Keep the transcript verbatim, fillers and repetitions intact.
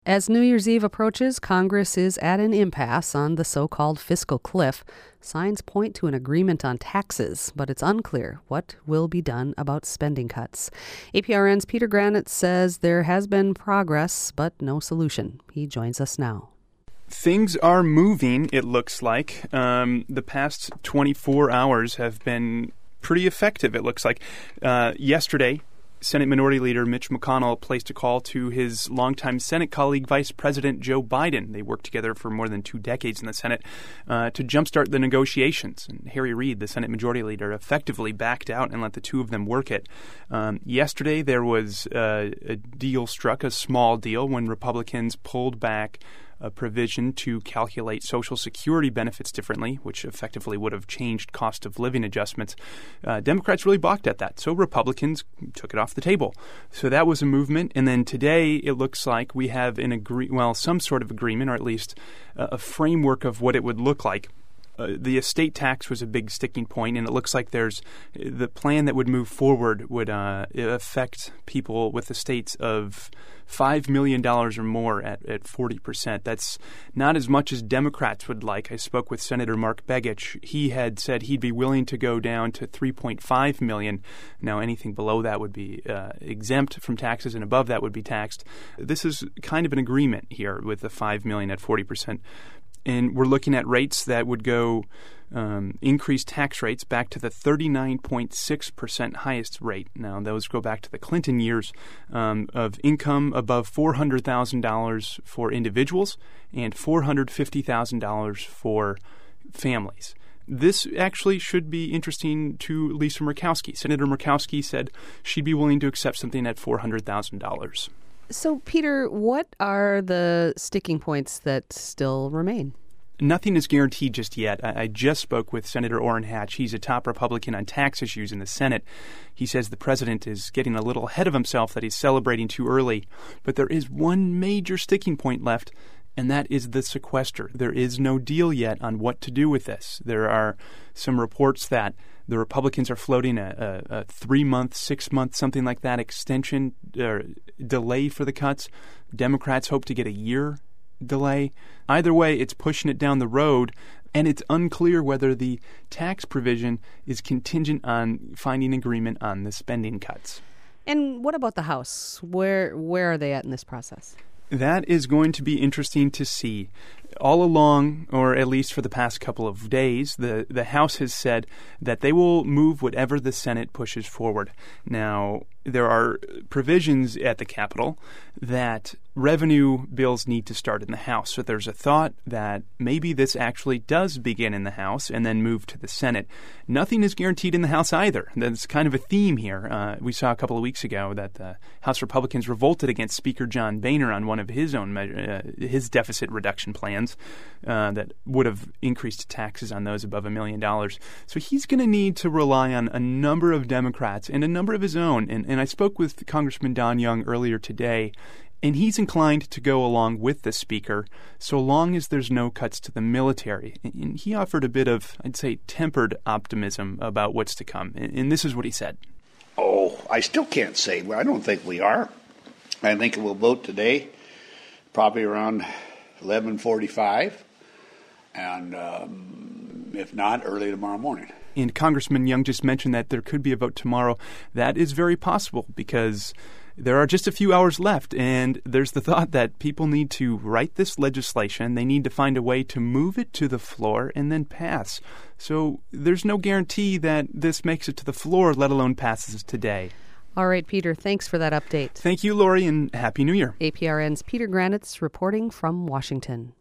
As New Year's Eve approaches, Congress is at an impasse on the so-called fiscal cliff. Signs point to an agreement on taxes, but it's unclear what will be done about spending cuts. A P R N's Peter Granitz says there has been progress, but no solution. He joins us now. Things are moving, it looks like. Um, the past twenty-four hours have been pretty effective, it looks like. Uh, yesterday, Senate Minority Leader Mitch McConnell placed a call to his longtime Senate colleague, Vice President Joe Biden. They worked together for more than two decades in the Senate uh, to jumpstart the negotiations. And Harry Reid, the Senate Majority Leader, effectively backed out and let the two of them work it. Um, yesterday, there was uh, a deal struck, a small deal, when Republicans pulled back a provision to calculate Social Security benefits differently, which effectively would have changed cost of living adjustments. Uh, Democrats really balked at that, so Republicans took it off the table. So that was a movement. And then today, it looks like we have an agree, well, some sort of agreement, or at least uh, a framework of what it would look like. Uh, the estate tax was a big sticking point, and it looks like there's the plan that would move forward would uh, affect people with estates of five million dollars or more at, at forty percent. That's not as much as Democrats would like. I spoke with Senator Mark Begich. He had said he'd be willing to go down to three point five million dollars. Now, anything below that would be uh, exempt from taxes, and above that would be taxed. This is kind of an agreement here with the five million dollars at forty percent. And we're looking at rates that would go um, increase tax rates back to the thirty-nine point six percent highest rate. Now, those go back to the Clinton years um, of income above four hundred thousand dollars for individuals and four hundred fifty thousand dollars for families. This actually should be interesting to Lisa Murkowski. Senator Murkowski said she'd be willing to accept something at four hundred thousand dollars. So, Peter, what are the sticking points that still remain? Nothing is guaranteed just yet. I, I just spoke with Senator Orrin Hatch. He's a top Republican on tax issues in the Senate. He says the president is getting a little ahead of himself, that he's celebrating too early. But there is one major sticking point left, and that is the sequester. There is no deal yet on what to do with this. There are some reports that the Republicans are floating a, a, a three-month, six-month, something like that extension or delay for the cuts. Democrats hope to get a year delay. Either way, it's pushing it down the road, and it's unclear whether the tax provision is contingent on finding agreement on the spending cuts. And what about the House? Where where are they at in this process? That is going to be interesting to see. All along, or at least for the past couple of days, the, the House has said that they will move whatever the Senate pushes forward. Now, there are provisions at the Capitol that revenue bills need to start in the House. So there's a thought that maybe this actually does begin in the House and then move to the Senate. Nothing is guaranteed in the House either. That's kind of a theme here. Uh, we saw a couple of weeks ago that the House Republicans revolted against Speaker John Boehner on one of his own measure, uh, his deficit reduction plans uh, that would have increased taxes on those above a million dollars. So he's going to need to rely on a number of Democrats and a number of his own. And, and I spoke with Congressman Don Young earlier today, and he's inclined to go along with the Speaker so long as there's no cuts to the military. And he offered a bit of, I'd say, tempered optimism about what's to come. And this is what he said. Oh, I still can't say. Well, I don't think we are. I think we'll vote today, probably around eleven forty-five, and um, if not, early tomorrow morning. And Congressman Young just mentioned that there could be a vote tomorrow. That is very possible because there are just a few hours left, and there's the thought that people need to write this legislation. They need to find a way to move it to the floor and then pass. So there's no guarantee that this makes it to the floor, let alone passes today. All right, Peter, thanks for that update. Thank you, Lori, and Happy New Year. A P R N's Peter Granitz reporting from Washington.